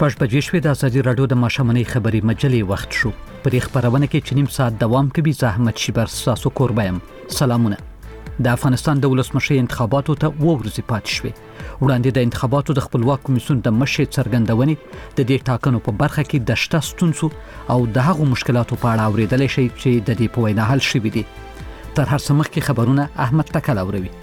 شپږ بجې شوې د ازادي راډیو د ماشومنۍ خبري مجلې وخت شو. په دې خبرونه کې چې نیم ساعت دوام کوي زه احمد شیبر تاسو کوربایم. سلامونه. د افغانستان د ولسمشر انتخاباتو ته ورځې پاتې شوې. وړاندې د انتخاباتو د خپلواک کمیسیون د مشر څرګندونې د دې ټاکنو په برخه کې د شته ستونزو او د هغو مشکلاتو په اړه اوریدل شي چې د دې په وینا حل شوي دي. تر هر څه مخکې خبرونه احمد تکل اوروي.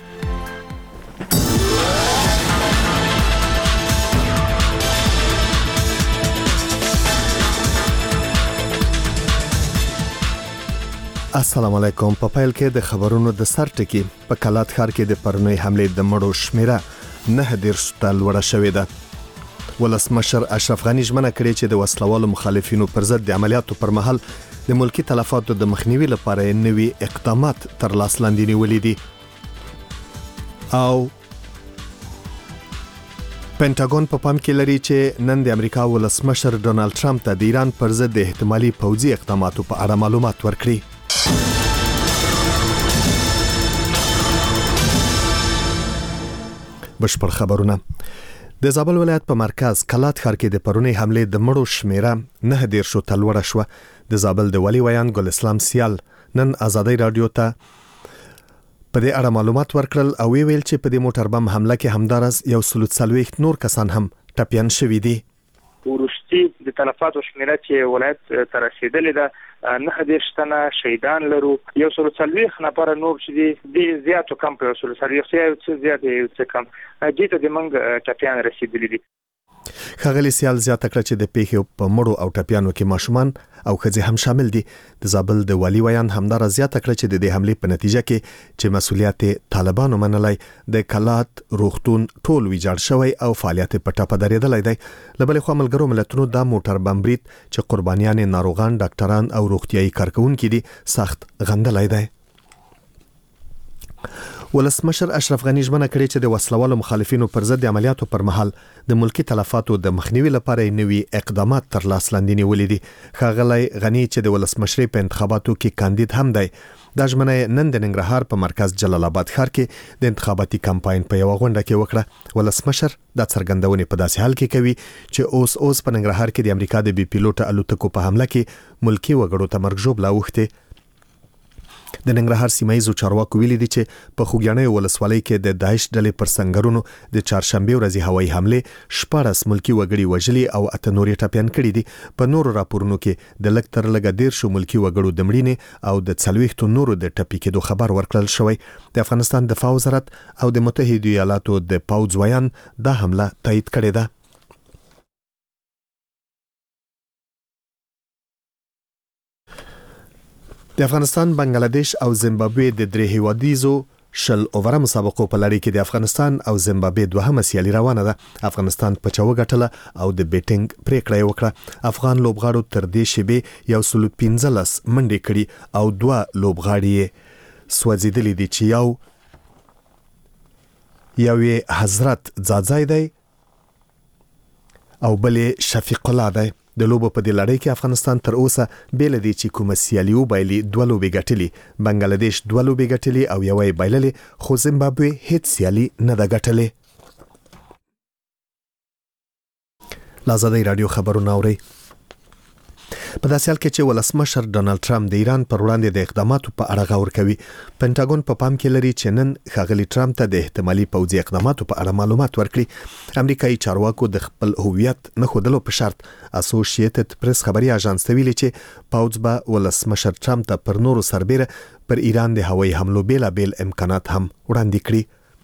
السلام علیکم. په پیل کې د خبرونو د سر ټکی په کلات ښار کې د پرنوي حمله د مړو شمیره 9 ته لوړه شوې ده. ولسمشر اشرف غنی ژمنه کړې چې د وسلوالو مخالفینو پر ضد د عملیاتو پر مهال د ملکی تلفاتو د مخنیوي لپاره نوي اقدامات تر لاس لاندې نیولې دي. او پینټاګون په پام کې لري چې نن د امریکا ولسمشر ډونالد ټرمپ ته د ایران پر ضد د احتمالي پوځي اقداماتو په اړه معلومات ورکړي. بشپړ خبرونه. د زابل ولایت په مرکز کلات ښار کې د پرونی حمله د مړو شمیره 9 ته لوړه شوه. د زابل د ولی ویان ګل اسلام سیال نن ازادي رادیو ته په دې اړه معلومات ورکړل او ویل چې په دې موټر بم حمله کې همدارس 140 نور کسان هم ټپيان شوي دي. ورستي د تلفاتو شمیره چې ولایت تر رسیدلې ده 9 تنه شهیدان لرو. 140 نفر نور چې دي زیاتو کم په 140 زیات کم دي ته د منګ ټپيان رسیدلې دي. خغلی سیال زیاته کړ چې د پیښې په مړو او ټپيانو کې ماشومان او ښځې هم شامل دي. د زابل د والی ویان همدار زیاته کړ چې د دې حمله په نتیجه کې چې مسؤلیت طالبانو منلای د کلات روغتون ټول ویجاړ شوی او فعالیت په ټاپه درېدلای دی. لبل خو ملګرو ملتونو د موټر بمبریت چې قربانیان ناروغان ډاکټران او روغتيایي کارکونکو دي سخت غندلای دی. ولسمشر اشرف غنی ژمنه کړې چې د وسلوالو مخالفینو پر ضد عملیاتو پر مهال د ملکی تلفاتو د مخنیوي لپاره نوي اقدامات تر لاس لاندې نیولې دي. ښاغلی غنی چې د ولسمشر په انتخاباتو کې کاندید هم دی. د ژمنه نن د ننګرهار په مرکز جلال آباد ښار کې د انتخاباتي کمپاین په یو غونډه کې وکړه. ولسمشر د څرګندونې په داسې حال کې کوي چې اوس په ننګرهار کې د امریکا د بي پیلوټ الوتکو په حمله کې ملکی وګړو ته مرګ ژوبله اوښته. د ننګرهار سیمایي چارواکو ویلي دي چې په خوګیاڼي ولسوالۍ کې د داعش ډلې پر سنگرونو د چهارشنبه ورځې هوایي حمله 14 ملکی وګړي وژلي او 8 نور ټپيان کړي دي. په نورو راپورونو کې د لږ تر لږه 13 ملکی وګړو د مړینې او د 40 نورو د ټپي کېدو خبر ورکړل شوی. د افغانستان دفاع وزارت او د متحده ایالاتو د پوځ ویان دا حمله تایید کړې ده. د افغانستان، بنگلاديش او زیمبابوې د درې هیوادیزو شل اووره مسابقو په لړۍ کې د افغانستان او زیمبابوې دوهمه سیالي روانه ده. افغانستان په چوغه غټله او د بیټینګ پریکړه وکړه. افغان لوبغاړو تر دې شیبه 115 منډې کړي او 2 لوبغاړي سوځیدلې دي چې یو حضرت زادزای دی او بلې شفیق الله دی. د لوبو په دې لړۍ کې افغانستان تر اوسه بیل دي چې کومه سیالي وبایلي 2 لوبې ګټلې. بنگلاديش 2 لوبې ګټلې او یوې بایللې، خو زیمبابوې هیڅ سیالي نه ده ګټلې. لازادي رادیو خبرونه اوري. په داسې حال کې چې ولسمشر ډونالد ټرمپ د ایران پر وړاندې د اقداماتو په اړه غور کوي. پینټاګون په پام کې لري چې نن ښاغلی ټرمپ ته د احتمالي پوځي اقداماتو په اړه معلومات ورکړي. امریکایي چارواکو د خپل هویت نه خودلو په شرط اسوسییټډ پریس خبري اژانس ته ویلي چې پوځ به ولسمشر ټرمپ ته پر نورو سربېره پر ایران د هوایي حملو بیل امکانات هم وړاندې کړي.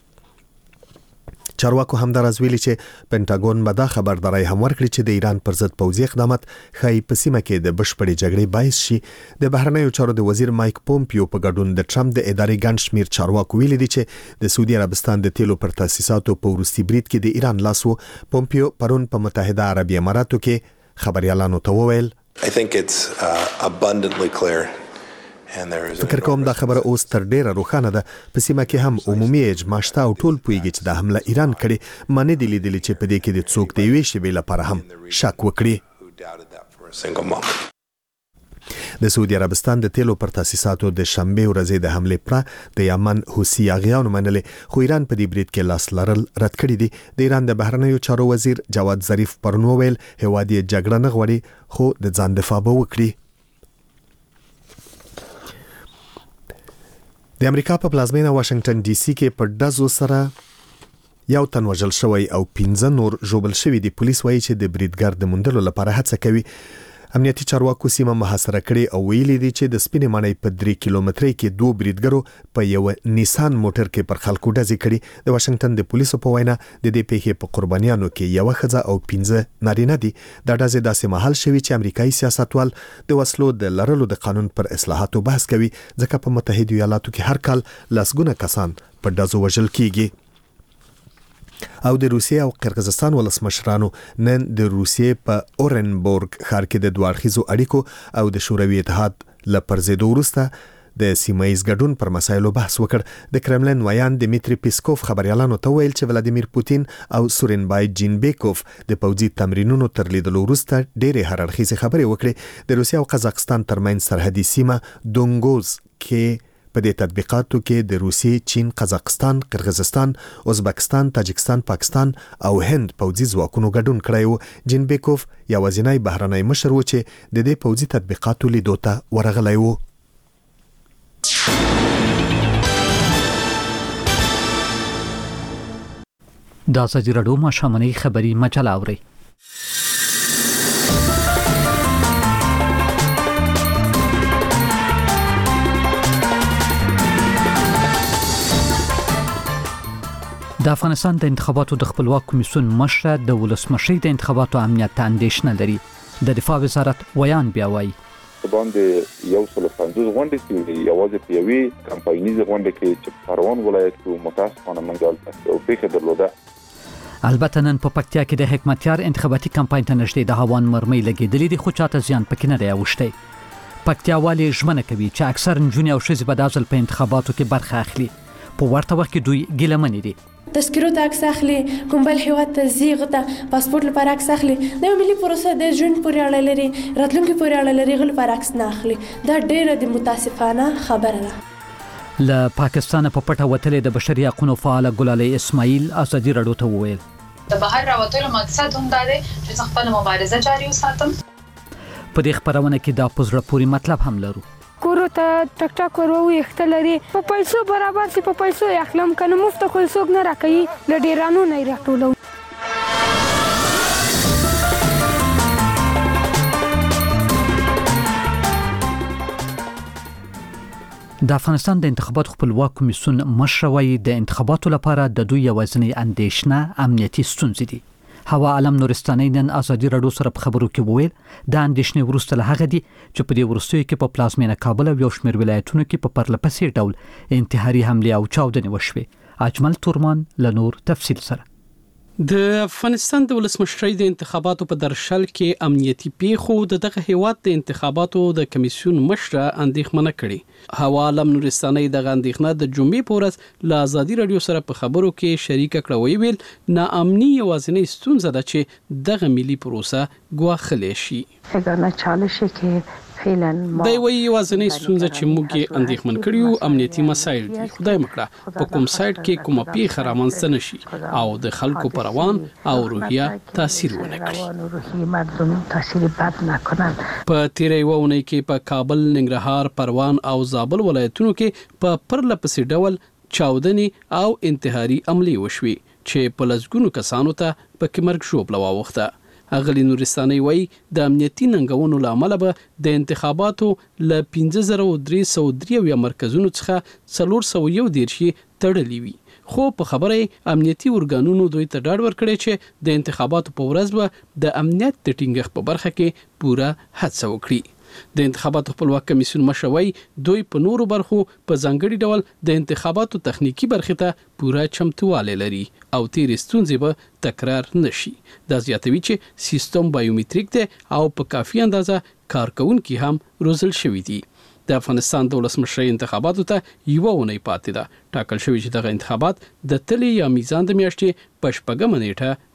چارواکو هم دراز ویلي چې پینټاګون به دا خبرداري هم ورکړي چې د ایران پر ضد پوځي اقدامات خای په سیمه کې د بشپړې جګړې باعث شي. د بهرنیو چارو د وزیر مایک پومپیو په ګډون د ټرمپ د ادارې ګڼ شمېر چارواکو ویلي دي چې د سعودي عربستان د تیلو پر تاسیساتو په وروستي برید کې د ایران لاس وو. پومپیو پرون په متحده عربي اماراتو کې خبريالانو ته وویل فکر کوم دا خبره اوس تر ډیره روښانه ده. په سیمه کې هم عمومي اجماع شته او ټول پوهیږي چې دا حمله ایران کړي. معنی دی لیدلی چې په دې کې د څوک دی وی شی لپاره هم شک وکړي. د سعودي عربستان د تیلو پر تاسیساتو د شنبه ورځې د حمله پر د یمن حوثي اغیانو منلې خو ایران په دې برید کې لاس لرل رد کړی دی. د ایران د بهرنیو چارو وزیر جواد ظریف پرونو ویل هواد یې جګړه نه غواړي خو د ځان دفاع به وکړي. د امریکا په پلازمینه واشنگټن ډي سي کې په ډزو سره یو تن وژل شوی او 15 نور ژوبل شوی دي. پولیس وایي چې د بریدګر د موندلو لپاره هڅه کوي. امنیتي چارواکو سیمه محاصره کړې او ویلي دي چې د سپینې ماڼۍ په 3 کیلومترۍ کې 2 بریدګرو په یو نیسان موټر کې پر خلکو ډزې کړي. د واشنگټن د پولیسو په وینا د دې پیښې په قربانیانو کې یو ښځه او 15 نارینه دي. دا ډزې داسې مهال شوي چې امریکایي سیاستوال د وسلو د لرلو د قانون پر اصلاحاتو بحث کوي ځکه په متحده ایالاتو کې هر کال لسګونه کسان په ډزو وژل کیږي. او د روسیې او قرغیزستان ولسمشرانو نن د روسیې په اورنبورګ ښار کې د دوه اړخیزو اړیکو او د شوروي اتحاد له پرځېدو وروسته د سیمایي ګډون پر مسایلو بحث وکړ. د کرملین ویان دمیتری پیسکوف خبريالانو ته ویل چې ولادیمیر پوتین او سورنبای جینبیکوف د پوځي تمرینونو تر لیدلو وروسته ډېرې هررخیزې خبرې وکړې. د روسیې او قزاقستان ترمنځ سرحدي سیمه دونګوز کې په دې تطبیقاتو کې د روسیې، چین، قزاقستان، قرغیزستان، ازبکستان، تاجکستان، پاکستان او هند پوځي ځواکونو ګډون کړی و. جینبیکوف یوازینی بهرنی مشر و چې د دې پوځي تطبیقاتو لیدو ته ورغلی و. دا ازادي راډیو ماښامنۍ خبري مجله اوري. د افغانستان د انتخاباتو د خپلواک کمیسیون مشر د ولسمشي د انتخاباتو امنیت اندیشنه لري. د دفاع وزارت ویان بیا وایي باندې یو 150 غونډې چې یوازې په یوې کمپاینیزه غونډه کې چې پروان ولایت کې متاسفانه منګل او پیښه درلوده. البته نن په پکتیا کې د حکمتیار انتخاباتي کمپاین ته نږدې د هوان مرمۍ لګېدلې دي خو چاته زیان پکې نه دی اوښتی. پکتیاوالي ژمنه کوي چې اکثر نجونې او ښځې به د ځل په انتخاباتو کې برخه اخلي. په ورته وخت کې دوی ګیلمنې دي. تذکرو ته عکس اخلي، کوم بل هیواد ته ځي ته پاسپورت لپاره عکس اخلي. د ملي پروسه د ژوند پورې اړه لري، راتلونکي پورې اړه لري، غل پر عکس نه اخلي. دا ډېره د متاسفانه خبره ده. له پاکستان په پټه وتلې د بشري حقوقو فعال ګلالۍ اسماعیل ازادي راډیو ته وویل د بهر راوتلو مقصد هم دا دی چې خپل مبارزه جاري وساتم. په دې خبرونه کې دا پزړه پوری مطلب هم لرو. کورو ته ټک ټک ورو یخته لري په پیسو برابر سي په پیسو اخلم کنه مفت خو څوک نه راکړي ل ډیرانو نه راټولو. د افغانستان د انتخاباتو خپلواک کمیسیون مشر وایي د انتخاباتو لپاره د دوی یوازینی اندیشنه امنیتي ستونزې دي. هوا علم نورستاني نن ازادي راډیو سره په خبرو کې وویل د اندیشنې وروسته له هغه دي چې په دې وروستیو کې په پلازمینه کابل او یو شمېر ولایتونو کې په پرلپسې ډول انتحاري حمله او چاودنې وشوې. اجمل تورمان له نور تفصیل سره. د افغانستان د ولسمشرۍ د انتخاباتو په درشل کې امنیتي پیښو دغه هیواد د انتخاباتو د کمیسیون مشر اندېښمنه کړي. هوا علم نورستاني دغه اندېښنه د جمعې په ورځ له ازادي راډیو سره په خبرو کې شریک کړه. ویل ناامني یوازینی ستونزه ده چې دغه ملي پروسه ګواښلی شي. یگانه چالشی که فعلا دا یوازینی ستونزه چې موږ یې اندېښمن کړیو امنیتي مسایل دي. خدای مکړه په کوم سایت کې کومه پیښه رامنځته نشي او د خلکو پر روان او روحیه تاثیر ونه کړي. په تیرې وونه کې په کابل، ننګرهار، پروان او زابل ولایتونو کې په پرلپسې ډول چاودنې او انتحاري عملې وشوي چې په لسګونو کسانو ته پکې مرګ ژوبله واوښته. اغلی نورستاني وایي د امنیتي ننګونو لامل به د انتخاباتو ل 15303 مرکزونو څخه 411 تړلې وي. خو په خبره امنیتي ورګانونو دوی ته ډاډ ورکړي چې د انتخاباتو په ورځ به د امنیت د ټینګښت په برخه کې پوره هڅه وکړي. د انتخاباتو خپلواک کمیسیون مشر وایي دوی په نورو برخو په ځانګړي ډول د انتخاباتو تخنیکی برخه ته پوره چمتواله لري او تیرې ستونزې به تکرار نشي. دا زیاتوي چې سیستم بایومټریک دی او په کافي اندازه کارکونکي هم روزل شوي دي. د افغانستان د ولسمشرۍ انتخاباتو ته یو ونې پاتې ده. ټاکل شوی چې دغه انتخابات د تلې یا میزان د میاشتې په 8 نیټه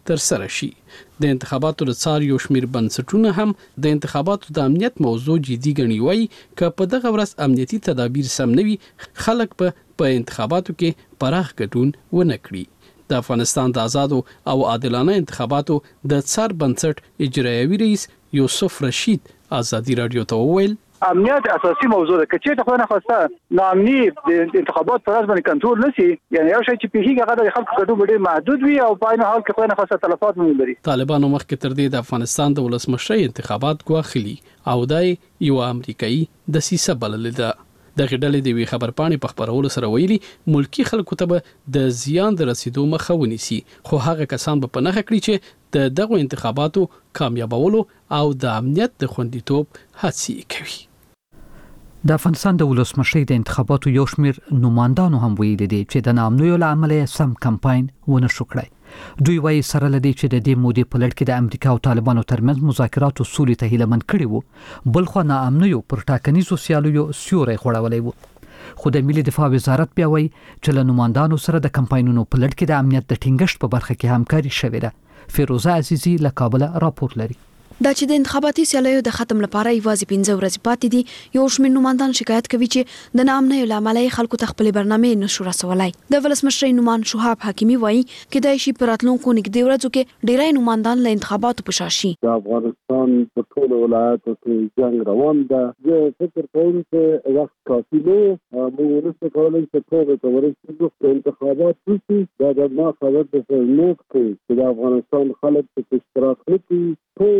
تر سره شي. د انتخاباتو د څار یو شمیر بنسټونه هم د انتخاباتو د امنیت موضوع جدي ګڼي، وایي که په دغه ورځ امنیتي تدابیر سم نه وي خلک په انتخاباتو کې پراخ ګډون ونه کړي. د افغانستان د آزادو او عادلانه انتخاباتو د څار بنسټ اجرایوي رئیس یوسف رشید ازادي رادیو ته وویل امنیت اساسي موضوع ده. کچې ته خو نه خواسته ناامني د انتخابات پر اساس باندې کنټرول نشي، یعنی یو شی چې پیږي هغه د خلکو ګډون ډېر محدود وي او په عین حال کې خو نه خواسته تلفات نه لري. طالبانو مخکې تر دې د افغانستان د ولسمشرۍ انتخابات ګواخلي او دای یو امریکایي دسیسه بللې ده. دغه ډلې د وی خبرپاڼې په خبرولو سره ویلي ملکی خلکو ته د زیان د رسیدو مخه ونیسي، خو هغه کسان په نخښه کړی چې دغه انتخاباتو کامیابولو او د امنیت د خوندیتوب هڅې کوي. د افغانستان د ولسمشرۍ د انتخاباتو یو شمیر نمائندانو هم ویلي دي چې د ناامنیو له امله سم کمپاین ونه شو کړی. دوی وایي سره لدی چې د دې مودې په لړ کې د امریکا او طالبانو ترمنځ مذاکرات او سولې ته هیله من کړي وو، بل خو ناامنیو پر ټاکنیزو سیالیو سیوري خوړولې وو. خو د ملي دفاع وزارت بیا وایي چې له نمائندانو سره د کمپاینونو په لړ کې د امنیت د ټینګښت په برخه کې همکاري شوې ده. فیروزه عزیزی له کابل راپور لري. دا چې د انتخاباتي سیالیو د ختم لپاره یوازې 15 ورځې پاتې دي، یو شمېر نمائندان شکایت کوي چې د ناامنیو له امله خلکو ته خپل برنامه نشو رسولای. د ولسمشرۍ نومان شهاب حکیمی وایي کېدای شي په راتلونکو نږدې ورځو کې ډېری نمائندان له انتخاباتو په شا شي. د افغانستان په ټولو ولایاتو کې جنگ روان ده. زه فکر کوم چې وخت کافي دی، موږ ورسره کولای شو چې ورسره د انتخابات وشي. دا د ما خبر د نوک کې د افغانستان خلک په اشتراک وکړي.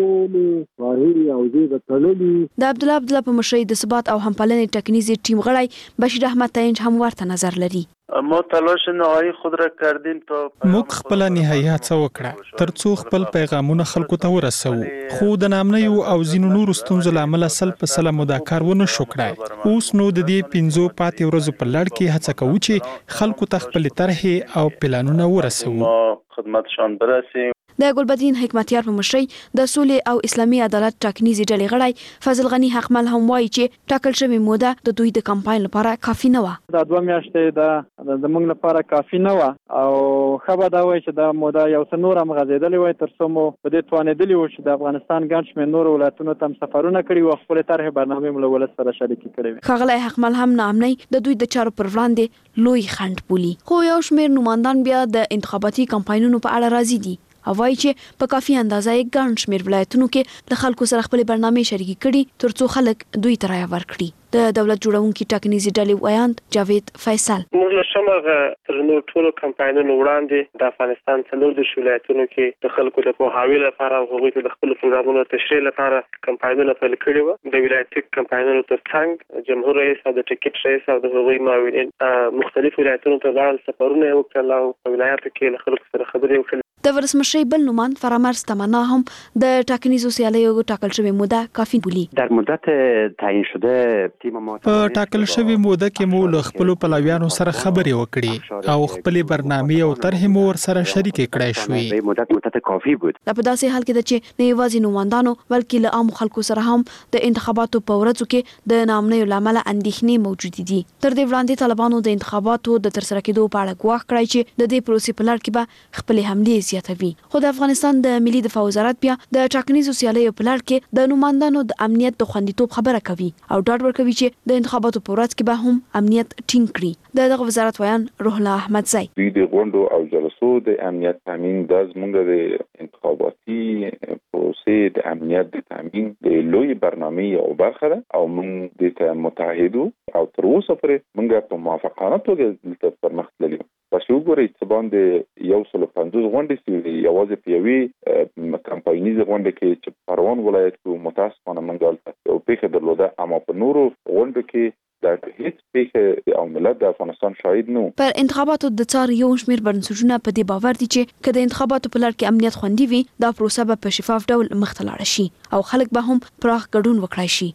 د عبدالله په مشرۍ د ثبات او همپالنې ټاکنیزي ټیم غړی بشیر احمد تاینج هم ورته نظر لري. ما تلاش نهایی خود را کردیم تا موږ خپل نهایی هڅه وکړه ترڅو خپل پیغامونه خلکو ته ورسوو، خو د نامنیو او ځینو نورو ستونزو له امله سل په سل مو دا کار ونه شو کړای. اوس نو د دې 15 پاتې ورځو په لړ کې هڅه کوو چې خلکو ته خپل طرحې او پلانونه ورسوو. خدمتشان برسیم. د ګلبدین حکمتیار په مشرۍ د سولې او اسلامي عدالت ټاکنیزي ډلې غړی فضل غنی حقمل هم وایي چې ټاکل شوی موده د دوی د کمپاین لپاره کافي نه و. دا 2 میاشتې د موږ لپاره کافي نه و او خبر دا وایي چې دا موده یو څه نور هم غځېدلې وای تر څو مو په دې توانېدلی و چې د افغانستان ګڼ شمېر نور ولایتونو ته سفرونه کړي او خپل طرح برنامه مو له ولس سره شریکې کړې وي. ښاغلی حقمل هم ناامنۍ د دوی د چارو پر وړاندې لوی خنډ بولي، خو یو شمېر نمائندان بیا د انتخاباتي کمپاینونو په اړه راضي دي او وایي چې په کافي اندازه یې ګڼ شمېر ولایتونو کې له خلکو سره خپل برنامه شریکې کړي ترڅو خلک دوی ته رایه ورکړي. د دولت جوړونکي ټاکنیزي ډلې ویاند جاوید فیصل موږ له شمغه تر نو ټولو کمپاینونو وړاندې د افغانستان څلور د ولایتونو کې د خلکو د پوهاوي لپاره او هغوی ته د خپل پروګرامونو تشریح لپاره کمپاینونه پیل کړي وو. د ولایتي کمپاینونو ترڅنګ جمهور رئیس او د ټیکټ رئیس او د هغوی معاونین مختلف ولایتونو ته لاړل، سفرونه وکړل او په ولایتو کې له خلکو سره خبرې وکړل. د ولسمشرۍ بل نومان فرامرز تمنا هم د ټاکنیزو سیالیو ټاکل شوی موده کافی بولي. در مدت تعیین شده په ټاکل شوی موده کې مو له خپل پلویانو سره خبرې وکړې او خپل برنامه او طرح مو ور سره شریک کړای شوې. مدت کافی بود. په داسې حال کې د چې نه یوازې نوماندانو بلکې له عام خلکو سره هم د انتخاباتو په ورځو کې د ناامنیو له امله اندېښنې موجود دي. تر دې وړاندې طالبانو د انتخاباتو د ترسره کېدو په اړه ګواښ کړی چې د دې پروسې په لړ کې به خپل حملې زیاتوي. خو د افغانستان د ملي دفاع وزارت بیا د ټاکنیزو سیالیو په لړ کې د نوماندانو د امنیت د خوندیتوب خبره کوي او ډاډ ورکوي چې د انتخاباتو په ورځ کې به هم امنیت ټینګ کړي. دغه وزارت ویان روح الله احمدزی د غونډو او جلسو د امنیت تامین د زموږ د انتخاباتي پروسې د امنیت د تامین د لوی برنامه یو برخه ده او موږ د متحدو او تر اوسه پورې موږ په موافقانه توګه د پرمخ تللي. پس وګورئ چې باندې 150 غونډې چې یوازې په یوې کمپاینیزه غونډه کې چې پروان ولایت کې متاسفانه منګل او پیښه درلوده، اما په نورو غونډو کې دا هیڅ پیښه او ملت د افغانستان شاهد نو. پر انتخاباتو د څار یو شمېر بنسټونه په دې باور دي چې کله انتخاباتو په لړ کې امنیت خوندي وي دا پروسه به په شفاف ډول مخته لاړه شي او خلک به هم پراخ ګډون وکړي شي.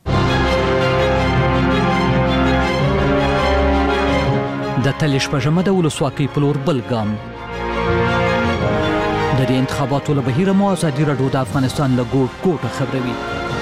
د تلش پژمه د ولسواکۍ په لور بل ګام. د دې انتخاباتو له بهیره مو ازادي راډیو د افغانستان له ګوټ ګوټه خبروي.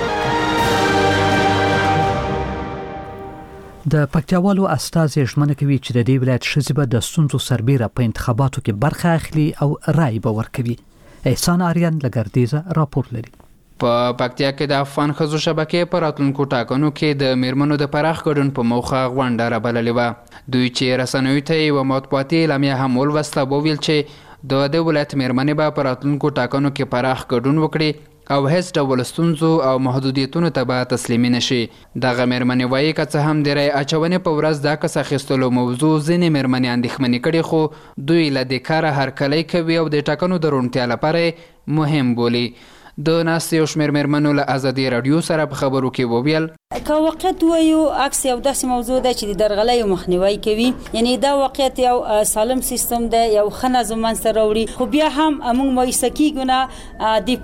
د پکتیاوالو استازي ژمنه کوي چې د دې ولایت ښځې به د ستونزو سربېره په انتخاباتو کې برخه اخلي او رای به ورکوي. احسان آریان لګردیزه راپور لري. په پکتیا کې د افغان ښځو شبکې په راتلونکو ټاکنو کې د میرمنو د پراخ ګډون په موخه غونډه رابللې وه. دوی چې رسنیو ته یوه مطبوعاتي اعلامیه هم ولوسته وویل چې د دې ولایت میرمنې به په راتلونکو ټاکنو کې پراخ ګډون وکړي او هیڅ ډول ستونزو او محدودیتونو ته به تسلیمي نشي. دغه میرمنې وایي که څه هم د رای اچونې په ورځ دا کس اخیستلو موضوع ځینې میرمنې اندېښمنې کړي، خو دوی له دې کاره هرکلی کوي او د ټاکنو د روڼتیا لپاره مهم بولي. د ناستې یو شمېر میرمنو له ازادي راډیو سره په خبرو کې وویل که واقعیت وایو عکس یو داسې موضوع ده چې د درغلیو مخنیوی کوي، یعنی دا واقعیت یو سالم سیستم ده، یو ښه نظم منځته راوړي، خو بیا هم موږ مایوسه کیږو نه د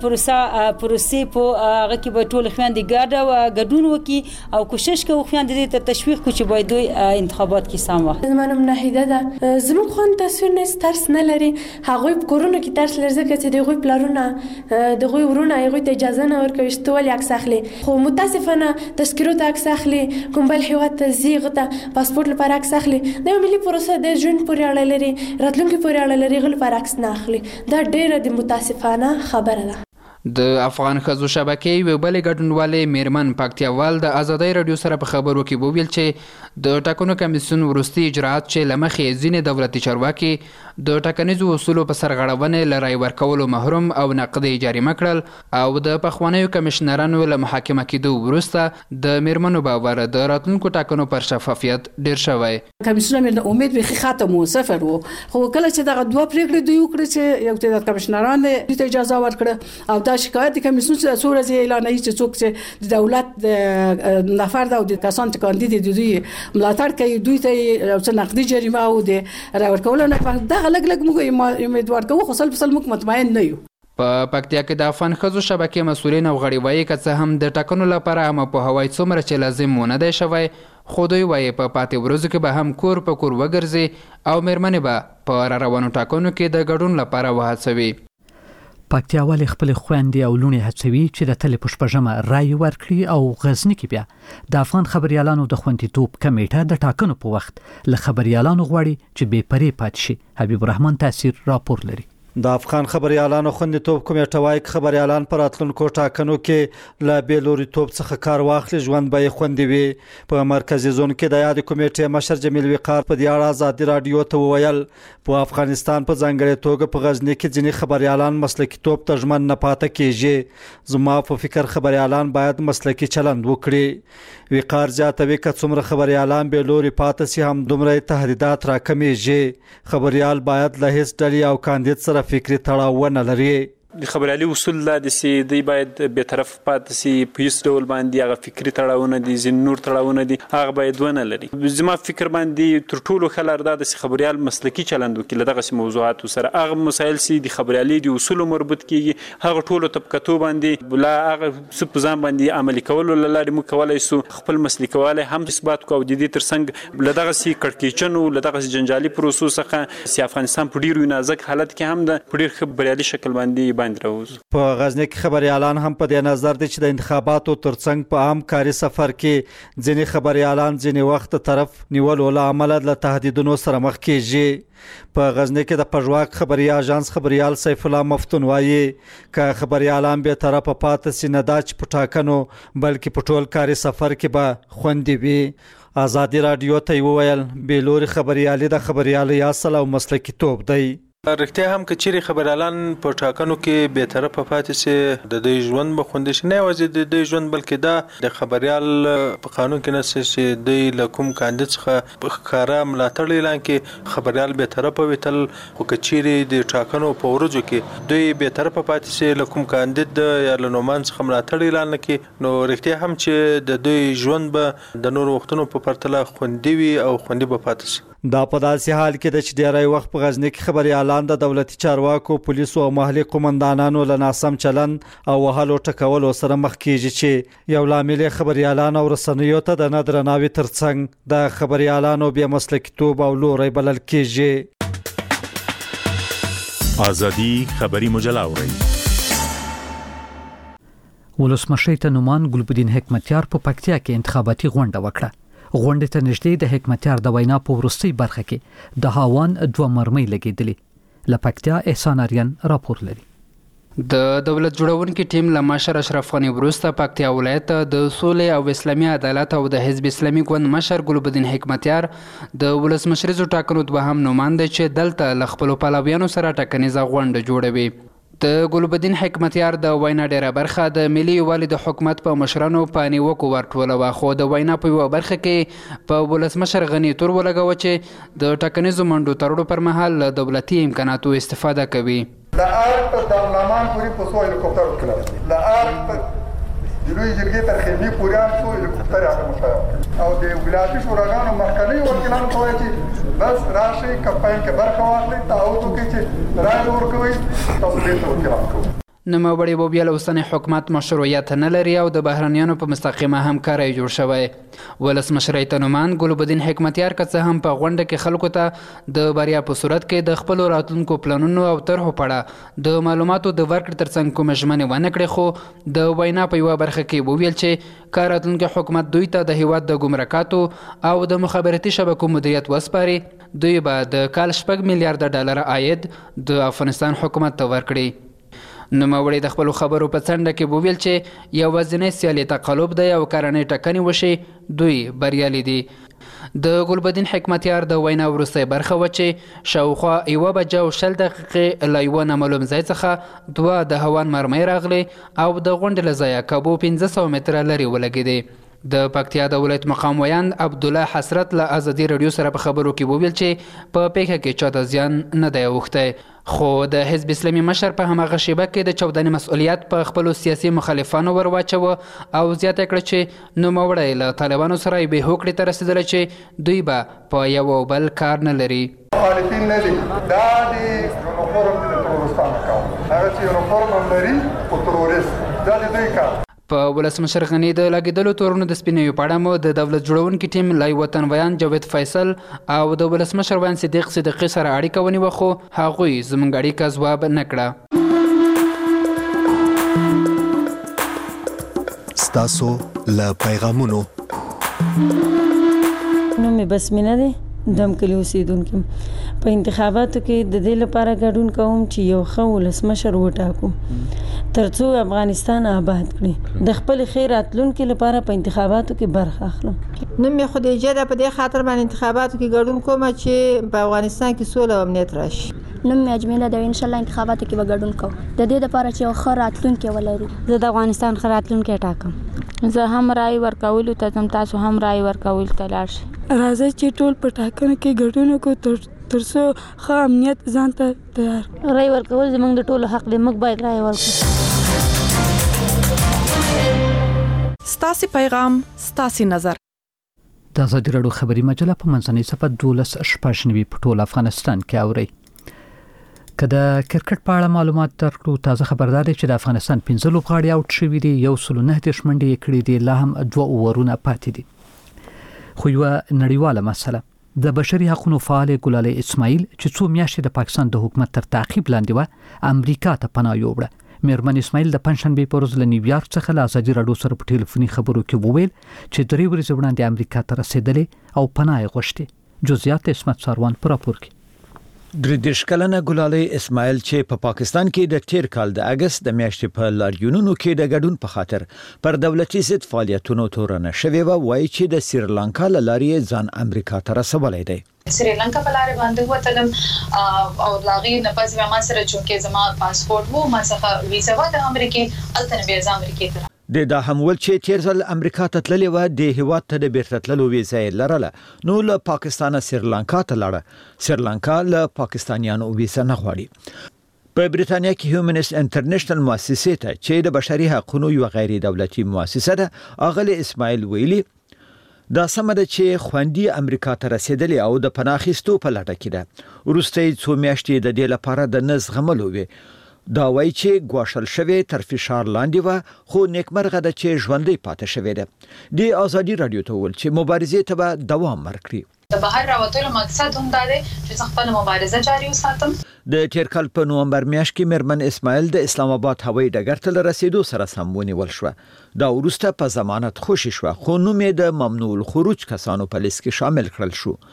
پروسې په هغه کې به ټول خویندې ګډون وکړي او کوشش کوو خویندې دې ته تشویق کړو چې باید دوی انتخابات کې سم واخلي. زما نوم ناهیده ده. زموږ خویندو تصویر نیست، ترس نه لري. هغوی په کورونو کې ترس لري ځکه چې د هغوی پلرونه د هغوی ورونه هغوی ته اجازه نه ورکوي چې ته ولې عکس اخلي، خو متاسفانه تذکرو ته عکس اخلي، کوم بل هیواد ته ځي هغه ته پاسپورټ لپاره عکس اخلي. دا یو ملي پروسه د ژوند پورې اړه لري، راتلونکي پورې اړه لري، هغه لپاره عکس نه اخلي. دا ډېره د متاسفانه خبره ده. د افغان ښځو شبکې یوې بلې ګډونوالې میرمن پکتیاوال د ازادۍ راډیو سره په خبرو کې وویل چې د ټاکنو کمیسیون وروستي اجراات چې له مخې ځینې دولتي چارواکي د ټاکنیزو اصولو په سرغړونې له رای ورکولو محروم او نقدي جریمه کړل او د پخوانیو کمیشنرانو له محاکمه کېدو وروسته د میرمنو باور د راتلونکو ټاکنو پر شفافیت ډېر شوی. کمیسیون مې امید بیخي ختم و، صفر و، خو کله چې دغه دوه پرېکړې دوی وکړې چې یو تعداد کمیشنران ته اجازه ورکړه او دا شکایت د کمیسیون څخه څو ورځې اعلانوي چې څوک چې د دولت نفر او د کسان چې کاندید دي دوی ملاتړ کوي، دوی ته څه نقدي جریمه او د رای ورکولو نه دغه لږ موږ امیدوار کوو، خو سل په سل موږ مطمئن نه یو. په پکتیا کې د افغان ښځو شبکې مسؤلین او غړي وایي که څه هم د ټاکنو لپاره عامه پوهاوی څومره چې لازم ونه دی شوی، خو دوی وایي په پاتې ورځو کې به هم کور په کور وګرځي او میرمنې به په روانو ټاکنو کې د ګډون لپاره وهڅوي. پکتیاوالې خپل خويندې او لونې هڅوي چې د تل په شپږمه رای ورکړي او غزنی کې بیا د افغان خبريالانو د خوندیتوب کمیټه د ټاکنو په وخت له خبريالانو غواړي چې بې پرې پاتې شي. حبیب الرحمن تاثیر راپور لري. د افغان خبريالانو خوندیتوب کمیټه وايي خبريالان پر راتلونکو ټاکنو کې له بیلوریتوب څخه کار واخلي ژوند به خوندي وي. په مرکزی زون کې د یاد کمیټې مشر جمیل وقار په دې اړه ازادي راډیو ته وویل په افغانستان په ځانګړي توګه په غزنی کې ځینې خبريالان مسلکي توب ته ژمن نه پاتې کیږي. زما په فکر خبريالان باید مسلکي چلند وکړي. وقار زیاتوي که څومره خبريالان بیلوري پاتې سي هم دومره تهدیدات راکمیږي. خبريال باید له هیڅ ډلې او کاندید سره فکری تړاو نه لري. د خبريالي اصول د سي دی باید به طرف پات سي پیس ډول باندې هغه فکری تړاونه دي زین نور تړاونه دي هغه باید ونه لري. زما فکر باندې تر ټولو خلر د خبريال مسلکي چلند وکړي دغه موضوعات سره هغه مسایل سي د خبريالي د اصول مربوط کیږي هغه ټولو طبقاتو باندې بلا هغه سپزان باندې عملي کول لاره مو کولای سو خپل مسلکواله هم اثبات کو د دې ترڅنګ لدغه سي کړکېچنو لدغه جنجالي پروسو څخه سي افغانستان په ډیرو نازک حالت کې هم د ډیر خبريالي شکل باندې په غزنی کې خبريالان هم په دې نظر دي چې د انتخاباتو ترڅنګ په عام کاري سفر کې ځینې خبريالان ځینې وخت طرف نیول ول عمل له تهدیدونو سره مخ کیږي. په غزنی کې د پژواک خبري اژانس خبريال سیف الله مفتون وایي ک خبريالان به طرف پاتې سینه داچ پټاکنو بلکې په ټول کاري سفر کې به خوندي وي. ازادي راډیو ته ویل بیلوري خبريالي د خبريالي اصل او مسلکي توب دی. رښتیا هم که چیرې خبريالان په ټاکنو کې به طرفه پاتې سي د دې ژوند به خوندې شي نه یوازې د دې ژوند بلکې دا د خبريال په قانون کې نشي چې د لکوم کاندید څخه ښکارا ملاتړ اعلان کې خبريال به طرفه وتل خو که چیرې د ټاکنو په ورځو کې دوی به طرفه پاتې سي لکوم کاندید یا لنومان څخه ملاتړ اعلان کې نو رښتیا هم چې د دوی ژوند به د نور وختونو په پرتله خوندي وي او خوندي به پاتې شي. دا په داسې حال کې د چې ډیری وخت په غزنی کې خبريالان د دولتي چارواکو پولیسو او محلي قومندانانو له ناسم چلند او وهلو ټکولو سره مخ کیږي چې یو لامل خبريالان او رسنیو ته د نادرناوي ترڅنګ د خبريالانو بیا مسلکیتوب او لوري بلل کیږي. ازادي خبري مجله اوري. ولسمشر ته نومان ګلبدین حکمتیار په پکتیا کې انتخاباتي غونډه وکړه. غونډه ته نږدې د حکمتیار د وینا په وروستي برخه کې د هاوان دوه مرمۍ لګیدلې. لپکتیا احسان آریان راپور لري. د دولت جوړونکي ټیم له مشر اشرف غني وروسته پکتیا ولایت د سولې او اسلامي عدالت او د حزب اسلامي ګوند مشر ګلبدین حکمتیار د ولسمشریزو ټاکنو دوهم نوماند چې دلته له خپلو پلویانو سره ټاکنیزه غونډه جوړوي. د ګلبدین حکمتیار د وینا ډیره برخه د ملي یووالي د حکومت په مشرانو په نیوکو ورټوله، خو د وینا په یوه برخه کې په ولسمشر غني تور ولګوه چې د ټاکنیزو منډو تړلو پر مهال له دولتي امکاناتو استفاده کوي. لا ارت د لمان پوری په سو هلیکوپټر کړل، لا ارت د لوی جرګې تر خېمې پورې هم سو هلیکوپټر هغه مشاور او د ولایتي شوراګانو مخکنی وکیلانو ته وایي چې بس راشي کمپاین کې برخه واخلئ، تعهد وکړئ چې رایه ورکوئ، تاسو بیرته وکیلان کوئ. نوموړی بوبیا له اوسني حکومت مشروعیت نه لري او د بهرنیانو په مستقیمه همکارۍ جوړ شوی. ولسمشری ته نومان ګلبدین حکمتیار که څه هم په غونډه کې خلکو ته د بریا په صورت کې د خپلو راتلونکو پلانونو او طرحو په اړه د معلوماتو د ورکړې ترڅنګ کومه ژمنې ونه کړې، خو د وینا په یوه برخه کې وویل چې که راتلونکی حکومت دوی ته د هیواد د ګمرکاتو او د مخابراتي شبکو مدیریت وسپاري، دوی به د کال 6 میلیارډ ډالر عاید د افغانستان حکومت ته ورکړي. نوموړی د خپلو خبرو په څنډه کې وویل چې یوازینی سیالي تقلب دی او کارنۍ ټاکنې وشي دوی بریالي دي. د ګلبدین حکمتیار د وینا وروستی برخه وه چې شاوخوا 1:20 دقیقې له یوه نامعلوم ځای څخه 2 د هوان مرمۍ راغلې او د غونډې له ځایه کابو 500 متره لرې ولګېدې. د پکتیا د ولایت مقام ویاند عبدالله حسرت له ازادي راډیو سره په خبرو کې وویل چې په پیښه کې چاته زیان نه دی اوښتی، خو د حزب اسلامي مشر په هماغه شیبه کې د چاودنې مسؤلیت په خپلو سیاسي مخالفانو ور واچوه او زیاته کړه چې نوموړی له طالبانو سره یوې هوکړې ته رسېدلی چې دوی به په یو او بل کار نه لري. مخالفین نه دي، دا د یونیفورم د ترورستانو کار، هغه چې یونیفورم هم لري خو ترورست، دا د دوی کار. په ولسمشر غني د لګېدلو تورونو د سپینیو په اړه مو د دولت جوړونکي ټیم له وطن ویان جاوید فیصل او د ولسمشر ویان صدیق صدیقي سره اړیکه ونیوه، خو هغوی زموږ اړیکه ځواب نه کړه. ستاسو له پیغامونو نو مې بسمینه دی دم کلی اوسیدونکو په انتخاباتو کې د دې لپاره ګډون کوم چې یو ښه ولسمشر وټاکو ترڅو افغانستان آباد کړي، د خپل خیر راتلونکي لپاره په انتخاباتو کې برخه اخلم. نو مې خدایجه ده په دې خاطر باندې انتخاباتو کې ګډون کوم چې په افغانستان کې سوله او امنیت راشي. نو مې اجمله ده ان شاء الله انتخاباتو کې به ګډون کوم د دې لپاره چې یو ښه راتلونکی ولرو. زه د افغانستان ښه راتلونکی ټاکم. زه هم رای ورکولو ته ځم، تاسو هم رای ورکولو ته لاړ شئ. راځئ چې ټول په ټاکنو کې ګډون وکړو ترڅو ښه امنیت ځان ته تیار. رای ورکول زموږ د ټولو حق دی، موږ باید رای ورکړو. ستاسو پیغام ستاسو نظر. د ازادي راډیو خبري مجله په منځنۍ صفحه 12 په ټول افغانستان کې اوري. که د کرکټ په اړه معلومات درکړو، تازه خبردار دی چې د افغانستان 15 لوبغاړي اوټ شوي دي، 109 منډې یې کړې دي، لا هم 2 اوورونه پاتې دي. خو یوه نړیواله مسله د بشري حقوقو فعال ګلالۍ اسماعیل چې څو میاشتې د پاکستان د حکومت تر تعقیب لاندې و امریکا ته پناه یووړه. میرمن اسماعیل د پنځشنبې په ورځ له نیویارک څخه له ازادي راډیو سره په ټلیفوني خبرو کې وویل چې 3 ورځې وړاندې امریکا ته رسېدلې او پناه یې غوښتې. جزئیات اسمت ساروان پر راپور کې. دریدش کلنه ګلالۍ اسماعیل چې په پاکستان کې د تیر کال د اگست د میاشتې په لاریونونو کې د ګډون په خاطر پر دولتي ضد فعالیتونو تورنه شوې و، وایي چې د سریلانکا له لارې ځان امریکا ته رسولی دی. سریلانکا په لارې باندې وتلم او لاغي نه پس ما سره چونکې زما پاسپورت وو، ما څخه ویزا و د امریکای الته بیا امریکای ته د هم ول چې تیر ځل امریکا ته تللی و د هیواد ته د بیرته تللو ویزا یې لرله، نو له پاکستان سریلانکا ته لاړه. سریلانکا له پاکستانیانو ویزا نه غواړي. په بریتانیا کې هیومنست انټرنیشنل مؤسسې ته چې د بشري حقوقو یو غیر دولتي مؤسسه ده، اغلی اسماعیل ویلي دا سم ده چې خوندي امریکا ته رسیدلی او د پناه اخیستو په لټه کې ده. وروسته څو میاشتې د دې لپاره د نه زغملو وي. دا وایي چې ګواښل شوی تر فشار لاندې و، خو نیکمرغه ده چې ژوندۍ پاتې شوې ده. د ازادي راډیو ته وویل چې مبارزې ته به دوام ورکړي. د بهر راوتلو مقصد هم دا دی چې خپل مبارزه جاري وساتم. د تیر کال په نومبر میاشت کې میرمن اسماعیل د اسلام آباد هوایي ډګر ته رسیدو سره سم ونیول شو. دا وروسته په ضمانت خوشی شو، خو نوم یې د ممنوع الخروج کسانو په لیست کې شامل کړل شو.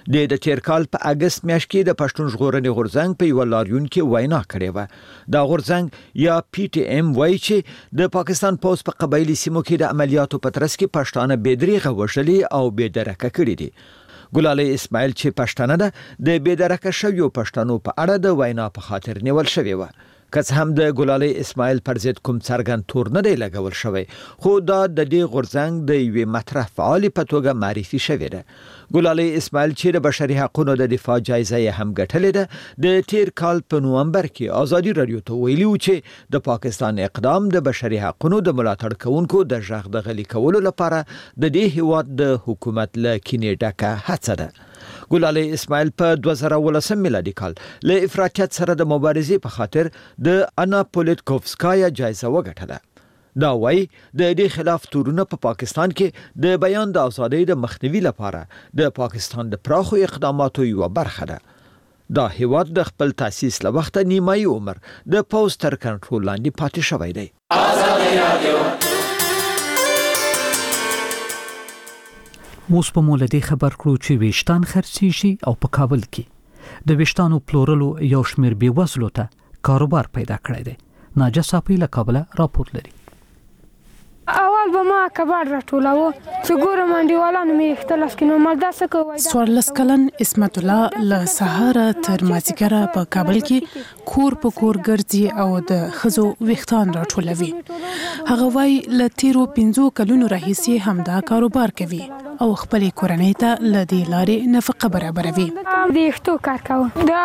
د تیر کال په اگست میاشت کې د پښتون ژغورنې غورځنګ په یو لاریون کې وینا کړې و. دا غورځنګ یا پی ټی ایم وایي چې د پاکستان پوز په قبایلی سیمو کې د عملیاتو په ترڅ کې پښتانه بېدریغه وشلي او بېدرکه کړي دي. ګلالۍ اسماعیل چې پښتانه ده د بېدرکه شویو پښتنو په اړه د وینا په خاطر نیول شوې و. که هم د ګلالۍ اسماعیل پر ضد کوم څرګند تور نه دی لګول شوی، خو دا د دې غورځنګ د یوې مطرح فعالې په توګه معرفي شوې ده. ګلالۍ اسماعیل چې د بشري حقوقو د دفاع جایزه یې هم ګټلې ده، د تیر کال په نومبر کې ازادي رادیو ته ویلي و چې د پاکستان اقدام د بشري حقوقو د ملاتړ کوونکو د غږ د غلي کولو لپاره د دې هیواد د حکومت له کینې ډکه هڅه ده. ګلالۍ اسماعیل په 2018 میلادي کال له افراطیت سره د مبارزې په خاطر د انا پولیتکوفسکایا جایزه وګټله. دا وایي د دې خلاف تورونه په پاکستان کې د بیان د ازادۍ د مخنیوي لپاره د پاکستان د پراخو اقداماتو یوه برخه ده. دا هیواد د خپل تاسیس له وخته نیمایي عمر د پوز تر کنټرول لاندې پاتې شوی دی. اوس په مولدي خبر کړو چې ویشتان خرڅیږي او په کابل کې د ویشتانو پلورلو یو شمیر بیوزلو ته کاروبار پیدا کړی دی. ناجه صافی له کابل راپور لري. اول به ما کباړ راټولاوه چې ګورم انډیوالانو مې اختلاف کینو مالدا څه کوي. 14 کلن اسمت الله له سهار تر مازیګره په کابل کې کور په کور ګرځي او د خزو ویختان راټولوي. هغه وايي له تیرو 15 کلونو راهیسې همدا کاروبار کوي او خپل کورنۍ ته له دې لارې نفقه برابروي. د یختو کار کوم دا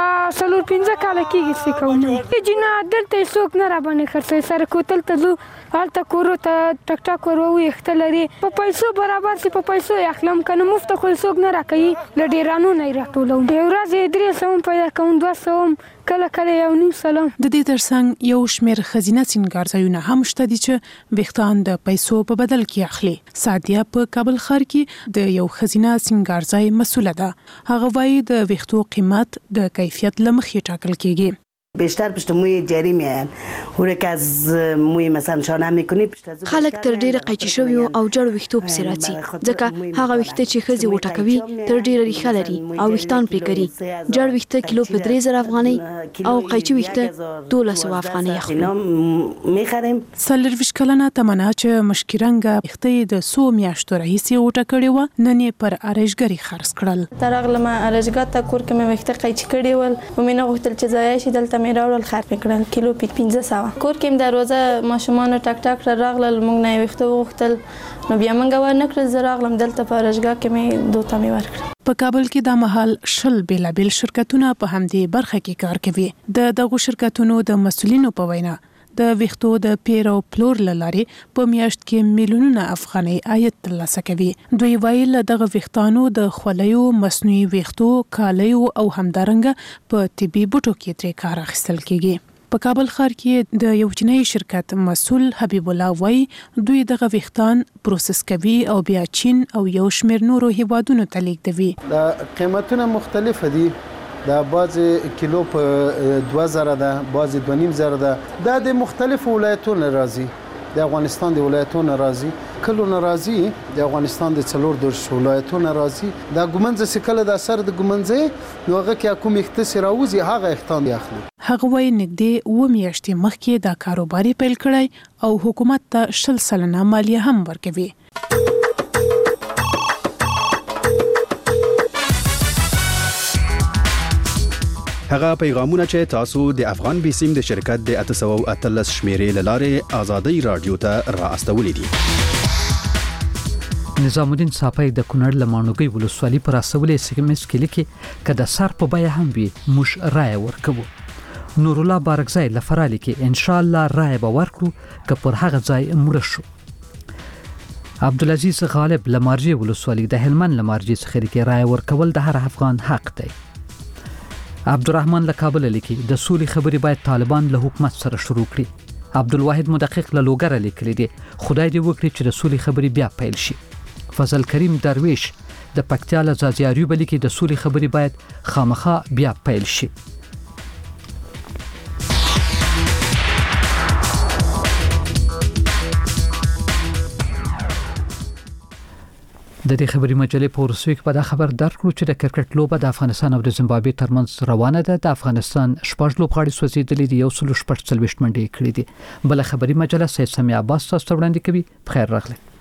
15 کال کېږي چې کوم جنا دلته څوک نه را باندې خرڅي سره کوتل ته زو حالت کورو ته ټک ټک ورو یختلري په پیسو برابر سي په پیسو اخلم کنه مفت خو څوک نه راکړي ل ډیرانو نه راټولو یو ورځ 300 پیدا کوم 200 کله کله یو نیم سلام. د دې ترڅنګ یو شمیر خزینه سینګار ځایونه هم شته دي چې ویختان د پیسو په بدل کې اخلي. سادیه په کابل ښار کې د یو خزینه سینګار ځای مسؤله ده. هغه وايي د ویختو قیمت د کیفیت له مخې ټاکل کیږي. بیشتر پشت موی جاری میان هره که از موی مثلا شانه میکنی خلک تر ډیره قیچي شوی او جړ ویختو پسې راځي ځکه هغه ویخته چې خزي وټکوي تر ډیره ریخه لري او ویختان پرې کوي. جړ ویخته کیلو په 3000 افغانۍ او قیچي ویخته 1200 افغانۍ اخلي. میخریم. سلرویش کلنه تمنا چې مشکرنګ ویخته د 100 میاشتو راهیسې وټکړې و نن پر ارزګری خرڅ کړل. ترغله ما ارزګا ته کور کې مې ویخته قیچي کړې ول و مې نه غوښتل چې ځای شي دلته مې راوړل خرڅ کړل کیلو 1500 کور کې دروازه ماشومان ټک ټک راغلل موږ نه ویخته وغوښتل نو بیا موږ ورنکړل زه راغلم دلته په ارزګا کې مې دوته مې ورکړ. په کابل کې د مهال شل بیلابل شرکتونه په همدې برخه کې کار کوي. دغه شرکتونو د مسولینو په وینا د ویختو د پیر او پلور لاري په میاشت کې میلیونونه افغانۍ عاید ترلاسه کوي. دوی ویل دغه ویختانو د خولیو مصنوعي ویختو کالیو او همدارنګه په طبي بوټو کې ترې کار اخیستل کیږي. په کابل ښار کې د یو چینی شرکت مسول حبیب الله وای دوی دغه ویختان پروسس کوي او بیا چین او یو شمیر نورو هیوادونو ته لیږدوي. د قیمتونه مختلف دي. دا باز کیلو په 2000 ده، باز 2500 ده. دا د مختلفو ولایتونو راځي. د افغانستان د ولایتونو راځي، کلو ناراضي د افغانستان د 4 ولایتونو راځي. دا ګمنځ سکله د اثر د ګمنځه نو هغه کې کوم اختصاص راوځي هغه اختیار اخلي. هغه وای نګدي و میاشتې مخکې دا کاروباري پیل کړی او حکومت ته 60% مالیه هم ورکوي. هغه پیغامونه چې تاسو د افغان بیسیم د شرکت د 813 شمیرې لاره آزادۍ رادیو ته را استولې دي. نظام الدین صافی د کونړ لمانوګي ولسوالۍ پر اسولې سیمس کې لیکي کده سر په بیا هم وي مش رائے ورکوو. نور الله بارکزای لفرالی کې ان شاء الله رائے به ورکړو که پر هغه ځای مړ شو. عبدالعزیز غالب لمارجی ولسوالۍ د هلمند لمارجی څخه کې رائے ورکول د هر افغان حق دی. عبدالرحمن له کابل لیکي د سولې خبرې باید طالبان له حکومت سره شروع کړي. عبدالواحد مدقق له لوګر لیکلي دي خدای دې وکړي چې د سولې خبرې بیا پیل شي. فضل کریم درویش د پکتیا له زازیاریو لیکي د سولې خبرې باید خامخا بیا پیل شي. د دې خبري مجلې په ورسوي کې په دا خبر درکړو چې د کرکټ لوبه د افغانستان او د زیمبابوې ترمنځ روانه ده. د افغانستان شپږ لوبغاړي سوځېدلي دي، یو سل شپږ څلوېښت منډې کړې دي. بل خبري مجله سید سمیع عباس تاسو وړاندې کوي. بخیر راغلی.